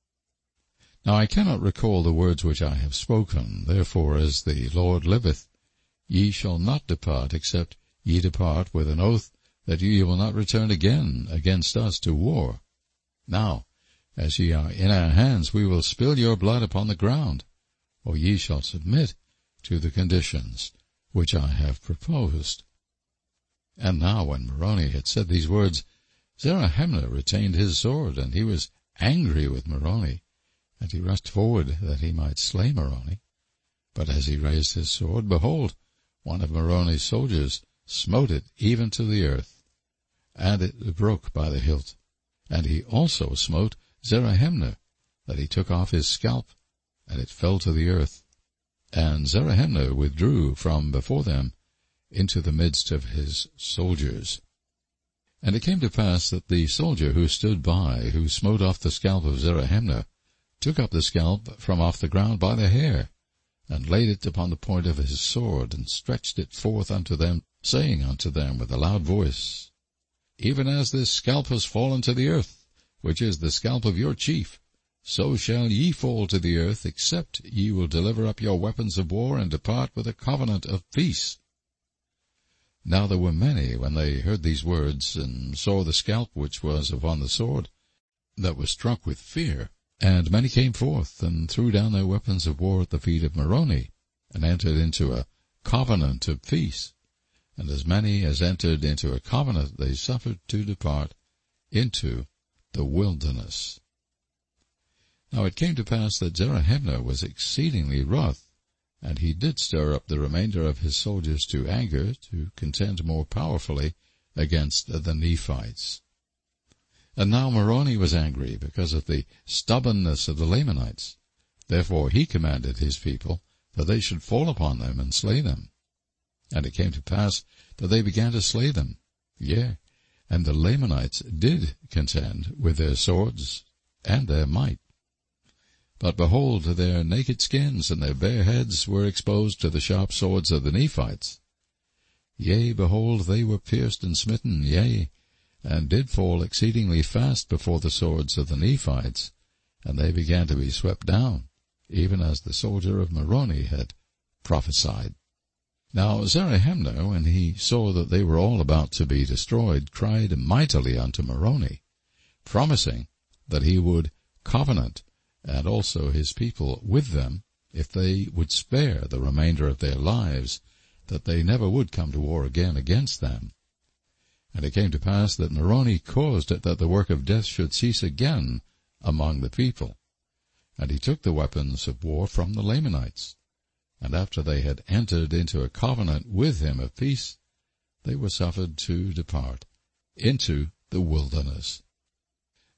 Now I cannot recall the words which I have spoken, therefore as the Lord liveth, ye shall not depart, except ye depart with an oath that ye will not return again against us to war. Now, as ye are in our hands, we will spill your blood upon the ground, or ye shall submit to the conditions which I have proposed. And now when Moroni had said these words, Zerahemnah retained his sword, and he was angry with Moroni, and he rushed forward that he might slay Moroni. But as he raised his sword, behold, one of Moroni's soldiers smote it even to the earth, and it broke by the hilt. And he also smote Zerahemnah, that he took off his scalp, and it fell to the earth. And Zerahemnah withdrew from before them into the midst of his soldiers. And it came to pass that the soldier who stood by, who smote off the scalp of Zerahemnah, took up the scalp from off the ground by the hair, and laid it upon the point of his sword, and stretched it forth unto them, saying unto them with a loud voice, Even as this scalp has fallen to the earth, which is the scalp of your chief, so shall ye fall to the earth, except ye will deliver up your weapons of war, and depart with a covenant of peace. Now there were many, when they heard these words, and saw the scalp which was upon the sword, that were struck with fear. And many came forth, and threw down their weapons of war at the feet of Moroni, and entered into a covenant of peace. And as many as entered into a covenant, they suffered to depart into the wilderness. Now it came to pass that Zerahemnah was exceedingly wroth, and he did stir up the remainder of his soldiers to anger, to contend more powerfully against the Nephites. And now Moroni was angry because of the stubbornness of the Lamanites. Therefore he commanded his people that they should fall upon them and slay them. And it came to pass that they began to slay them. Yea, and the Lamanites did contend with their swords and their might. But behold, their naked skins and their bare heads were exposed to the sharp swords of the Nephites. Yea, behold, they were pierced and smitten, yea, and did fall exceedingly fast before the swords of the Nephites, and they began to be swept down, even as the soldier of Moroni had prophesied. Now Zerahemnah, when he saw that they were all about to be destroyed, cried mightily unto Moroni, promising that he would covenant, and also his people with them, if they would spare the remainder of their lives, that they never would come to war again against them. And it came to pass that Moroni caused that the work of death should cease again among the people. And he took the weapons of war from the Lamanites. And after they had entered into a covenant with him of peace, they were suffered to depart into the wilderness.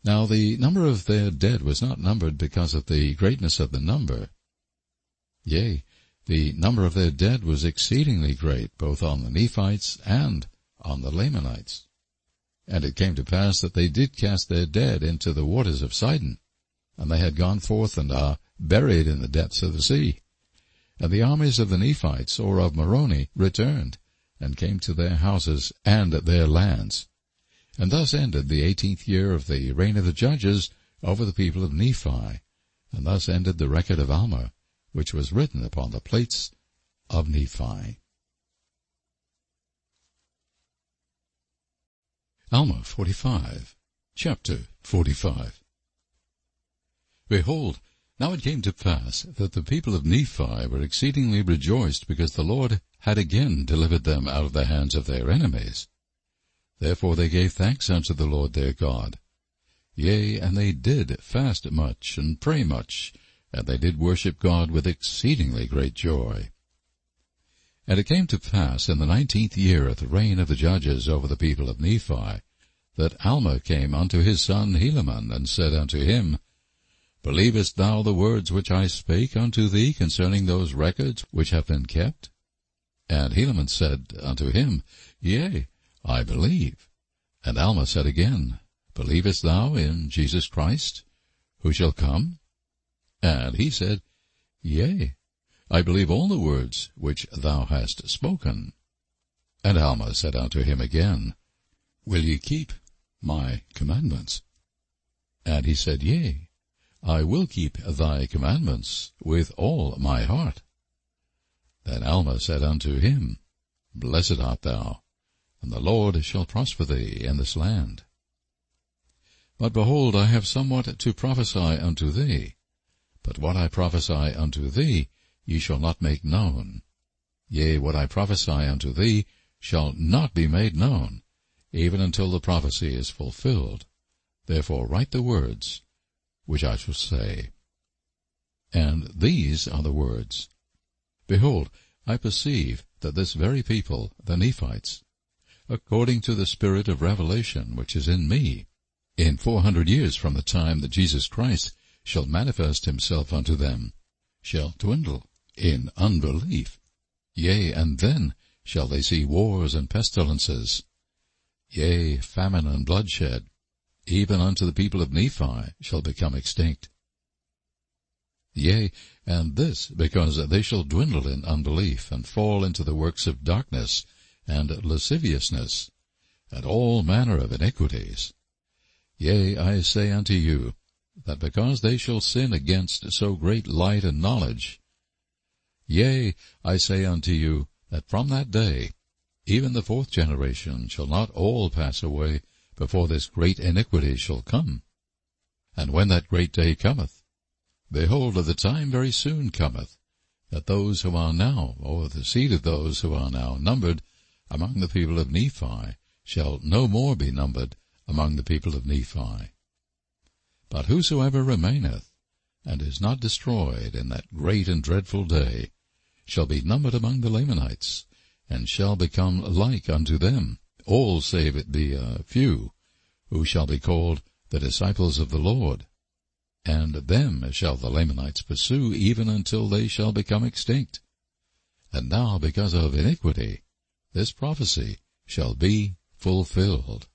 Now the number of their dead was not numbered because of the greatness of the number. Yea, the number of their dead was exceedingly great, both on the Nephites and on the Lamanites. And it came to pass that they did cast their dead into the waters of Sidon, and they had gone forth and are buried in the depths of the sea. And the armies of the Nephites, or of Moroni, returned, and came to their houses and their lands. And thus ended the 18th year of the reign of the judges over the people of Nephi, and thus ended the record of Alma, which was written upon the plates of Nephi. Alma 45, chapter 45. Behold, now it came to pass that the people of Nephi were exceedingly rejoiced, because the Lord had again delivered them out of the hands of their enemies. Therefore they gave thanks unto the Lord their God. Yea, and they did fast much, and pray much, and they did worship God with exceedingly great joy. And it came to pass in the 19th year of the reign of the judges over the people of Nephi, that Alma came unto his son Helaman, and said unto him, Believest thou the words which I spake unto thee concerning those records which have been kept? And Helaman said unto him, Yea, I believe. And Alma said again, Believest thou in Jesus Christ, who shall come? And he said, Yea, I believe all the words which thou hast spoken. And Alma said unto him again, Will ye keep my commandments? And he said, Yea, I will keep thy commandments with all my heart. Then Alma said unto him, Blessed art thou, and the Lord shall prosper thee in this land. But behold, I have somewhat to prophesy unto thee, but what I prophesy unto thee ye shall not make known. Yea, what I prophesy unto thee shall not be made known, even until the prophecy is fulfilled. Therefore write the words which I shall say. And these are the words. Behold, I perceive that this very people, the Nephites, according to the spirit of revelation which is in me, in 400 years from the time that Jesus Christ shall manifest himself unto them, shall dwindle in unbelief. Yea, and then shall they see wars and pestilences, yea, famine and bloodshed, even unto the people of Nephi shall become extinct. Yea, and this because they shall dwindle in unbelief, and fall into the works of darkness, and lasciviousness, and all manner of iniquities. Yea, I say unto you, that because they shall sin against so great light and knowledge, yea, I say unto you, that from that day even the fourth generation shall not all pass away before this great iniquity shall come. And when that great day cometh, behold, the time very soon cometh, that those who are now, or the seed of those who are now numbered among the people of Nephi, shall no more be numbered among the people of Nephi. But whosoever remaineth, and is not destroyed in that great and dreadful day, shall be numbered among the Lamanites, and shall become like unto them, all save it be a few, who shall be called the disciples of the Lord. And them shall the Lamanites pursue even until they shall become extinct. And now because of iniquity, this prophecy shall be fulfilled.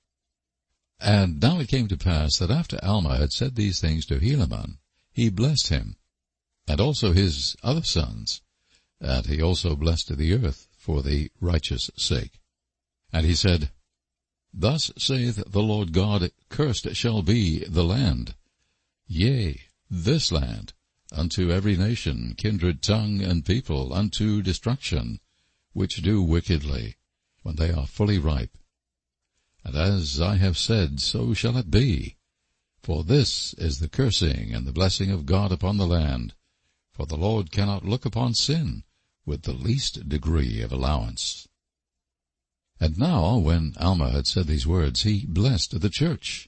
And now it came to pass that after Alma had said these things to Helaman, he blessed him, and also his other sons, and he also blessed the earth for the righteous sake. And he said, Thus saith the Lord God, Cursed shall be the land, yea, this land, unto every nation, kindred, tongue, and people, unto destruction, which do wickedly, when they are fully ripe. And as I have said, so shall it be. For this is the cursing and the blessing of God upon the land. For the Lord cannot look upon sin with the least degree of allowance. And now, when Alma had said these words, he blessed the church,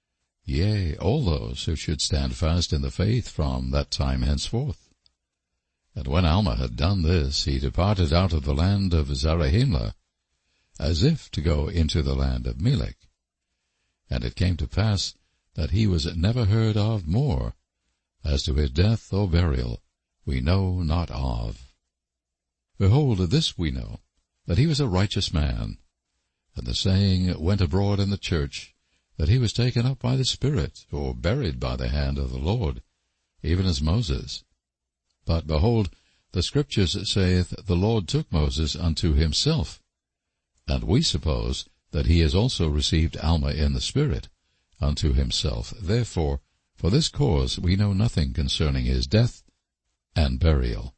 yea, all those who should stand fast in the faith from that time henceforth. And when Alma had done this, he departed out of the land of Zarahemla, as if to go into the land of Melech. And it came to pass that he was never heard of more. As to his death or burial, we know not of. Behold, this we know, that he was a righteous man. And the saying went abroad in the church, that he was taken up by the Spirit, or buried by the hand of the Lord, even as Moses. But behold, the Scriptures saith, the Lord took Moses unto himself. And we suppose that he has also received Alma in the Spirit unto himself. Therefore, for this cause we know nothing concerning his death and burial.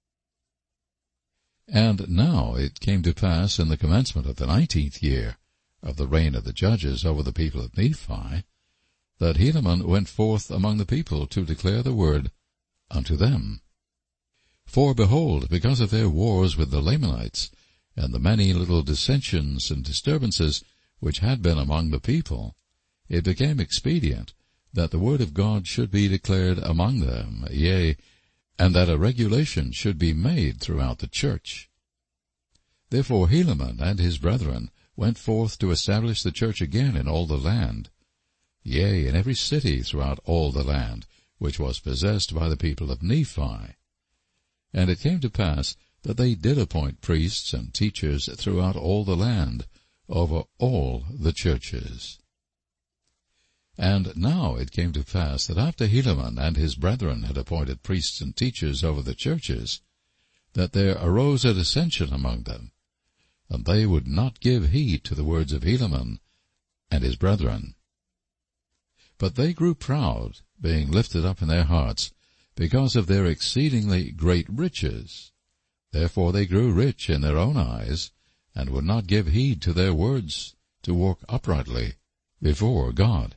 And now it came to pass in the commencement of the 19th year of the reign of the judges over the people of Nephi, that Helaman went forth among the people to declare the word unto them. For behold, because of their wars with the Lamanites, and the many little dissensions and disturbances which had been among the people, it became expedient that the word of God should be declared among them, yea, and that a regulation should be made throughout the church. Therefore Helaman and his brethren went forth to establish the church again in all the land, yea, in every city throughout all the land, which was possessed by the people of Nephi. And it came to pass that they did appoint priests and teachers throughout all the land, over all the churches. And now it came to pass that after Helaman and his brethren had appointed priests and teachers over the churches, that there arose a dissension among them, and they would not give heed to the words of Helaman and his brethren. But they grew proud, being lifted up in their hearts, because of their exceedingly great riches. Therefore they grew rich in their own eyes, and would not give heed to their words, to walk uprightly before God.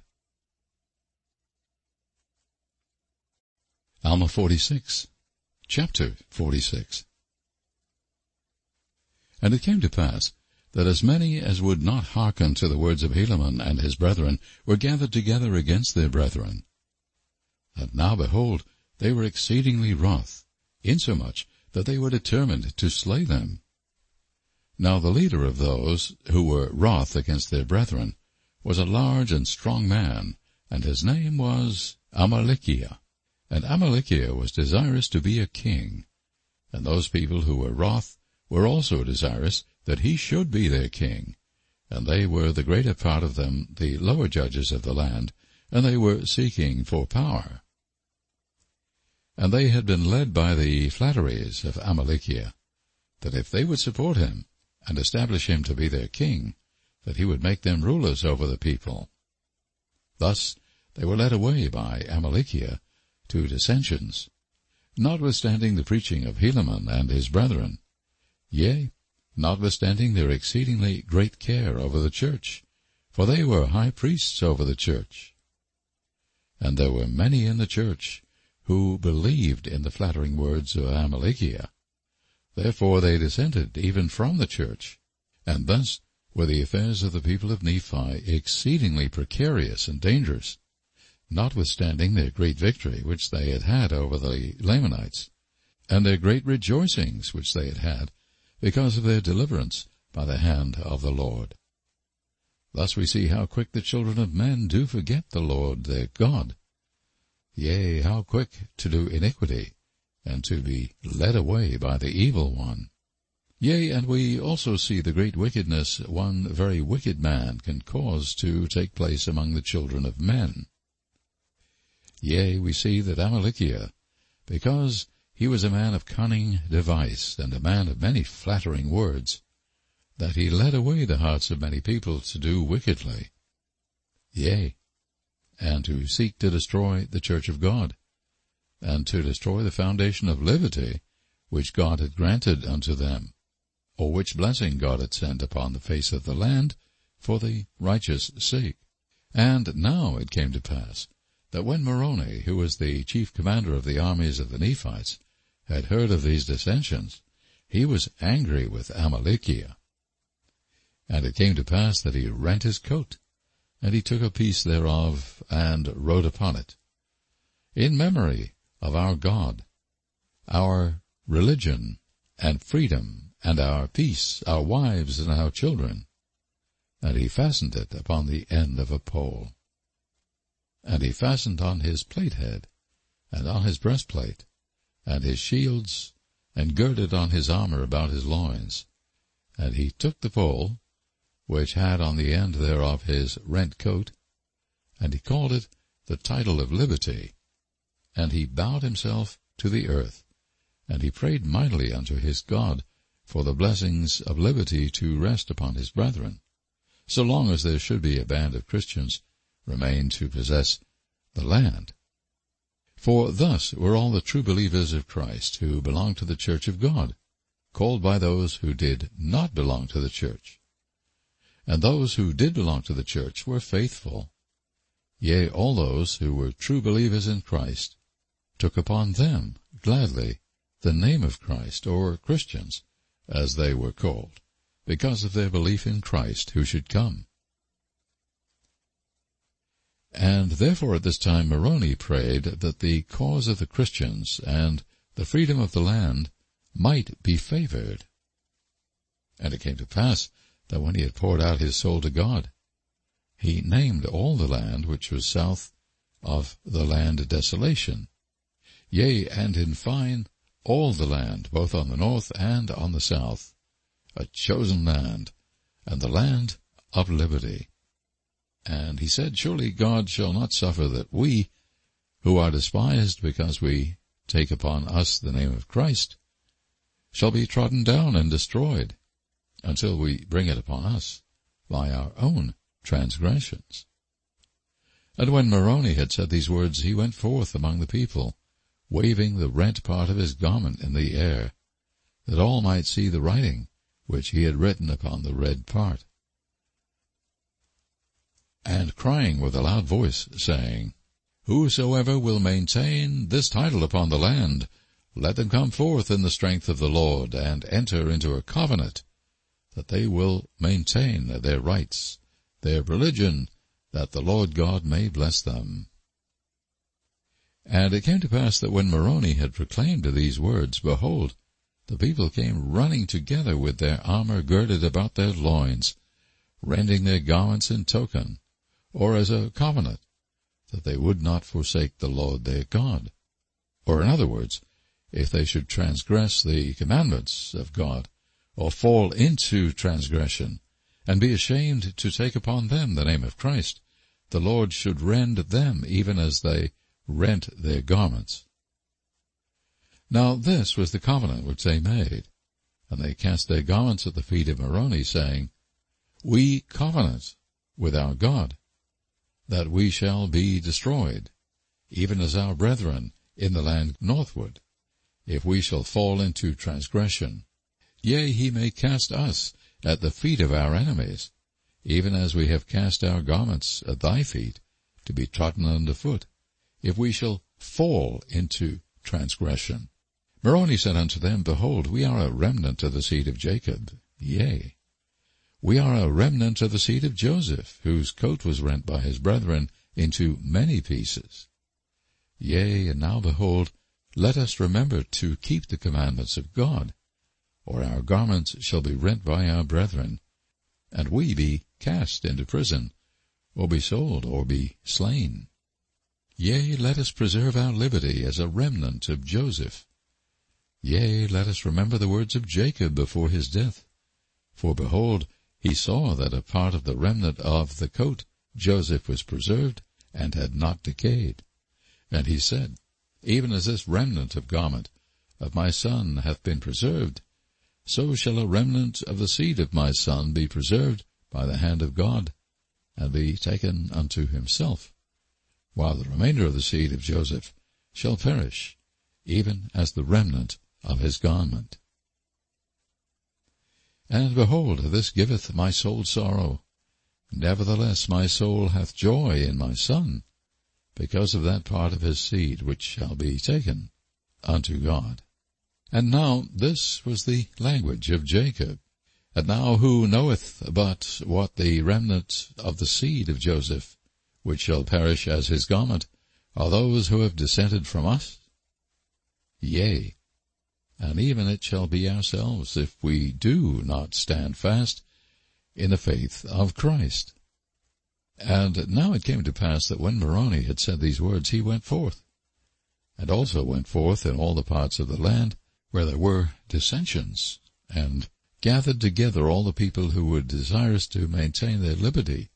Alma 46, chapter 46. And it came to pass that as many as would not hearken to the words of Helaman and his brethren were gathered together against their brethren. And now, behold, they were exceedingly wroth, insomuch that they were determined to slay them. Now the leader of those who were wroth against their brethren was a large and strong man, and his name was Amalickiah. And Amalickiah was desirous to be a king, and those people who were wroth were also desirous that he should be their king, and they were the greater part of them the lower judges of the land, and they were seeking for power. And they had been led by the flatteries of Amalickiah, that if they would support him and establish him to be their king, that he would make them rulers over the people. Thus they were led away by Amalickiah to dissensions, notwithstanding the preaching of Helaman and his brethren, yea, notwithstanding their exceedingly great care over the church, for they were high priests over the church. And there were many in the church who believed in the flattering words of Amalickiah. Therefore they dissented even from the church, and thus were the affairs of the people of Nephi exceedingly precarious and dangerous, notwithstanding their great victory which they had had over the Lamanites, and their great rejoicings which they had had, because of their deliverance by the hand of the Lord. Thus we see how quick the children of men do forget the Lord their God, yea, how quick to do iniquity, and to be led away by the evil one. Yea, and we also see the great wickedness one very wicked man can cause to take place among the children of men. Yea, we see that Amalickiah, because he was a man of cunning device, and a man of many flattering words, that he led away the hearts of many people to do wickedly, yea, and to seek to destroy the church of God, and to destroy the foundation of liberty which God had granted unto them, or which blessing God had sent upon the face of the land for the righteous sake. And now it came to pass that when Moroni, who was the chief commander of the armies of the Nephites, had heard of these dissensions, he was angry with Amalickiah. And it came to pass that he rent his coat, and he took a piece thereof, and wrote upon it, In memory of our God, our religion, and freedom, and our peace, our wives, and our children. And he fastened it upon the end of a pole. And he fastened on his plate-head, and on his breastplate, and his shields, and girded on his armor about his loins. And he took the pole, which had on the end thereof his rent coat, and he called it the title of liberty. And he bowed himself to the earth, and he prayed mightily unto his God for the blessings of liberty to rest upon his brethren, so long as there should be a band of Christians remain to possess the land. For thus were all the true believers of Christ who belonged to the church of God, called by those who did not belong to the church. And those who did belong to the church were faithful. Yea, all those who were true believers in Christ took upon them gladly the name of Christ, or Christians, as they were called, because of their belief in Christ who should come. And therefore at this time Moroni prayed that the cause of the Christians and the freedom of the land might be favored. And it came to pass that when he had poured out his soul to God, he named all the land which was south of the land desolation, yea, and in fine all the land, both on the north and on the south, a chosen land, and the land of liberty. And he said, Surely God shall not suffer that we, who are despised because we take upon us the name of Christ, shall be trodden down and destroyed, until we bring it upon us by our own transgressions. And when Moroni had said these words, he went forth among the people, waving the rent part of his garment in the air, that all might see the writing which he had written upon the red part, and crying with a loud voice, saying, Whosoever will maintain this title upon the land, let them come forth in the strength of the Lord, and enter into a covenant, that they will maintain their rights, their religion, that the Lord God may bless them. And it came to pass that when Moroni had proclaimed these words, behold, the people came running together with their armor girded about their loins, rending their garments in token, or as a covenant, that they would not forsake the Lord their God. Or in other words, if they should transgress the commandments of God, or fall into transgression, and be ashamed to take upon them the name of Christ, the Lord should rend them even as they rent their garments. Now this was the covenant which they made, and they cast their garments at the feet of Moroni, saying, We covenant with our God, that we shall be destroyed, even as our brethren in the land northward, if we shall fall into transgression. Yea, he may cast us at the feet of our enemies, even as we have cast our garments at thy feet, to be trodden under foot, if we shall fall into transgression. Moroni said unto them, Behold, we are a remnant of the seed of Jacob, yea, we are a remnant of the seed of Joseph, whose coat was rent by his brethren into many pieces. Yea, and now behold, let us remember to keep the commandments of God, or our garments shall be rent by our brethren, and we be cast into prison, or be sold, or be slain. Yea, let us preserve our liberty as a remnant of Joseph. Yea, let us remember the words of Jacob before his death. For behold, he saw that a part of the remnant of the coat Joseph was preserved, and had not decayed. And he said, Even as this remnant of garment of my son hath been preserved, so shall a remnant of the seed of my son be preserved by the hand of God, and be taken unto himself, while the remainder of the seed of Joseph shall perish, even as the remnant of his garment. And behold, this giveth my soul sorrow. Nevertheless my soul hath joy in my son, because of that part of his seed which shall be taken unto God. And now this was the language of Jacob. And now who knoweth but what the remnant of the seed of Joseph, which shall perish as his garment, are those who have descended from us? Yea, and even it shall be ourselves, if we do not stand fast in the faith of Christ. And now it came to pass that when Moroni had said these words, he went forth, and also went forth in all the parts of the land where there were dissensions, and gathered together all the people who were desirous to maintain their liberty,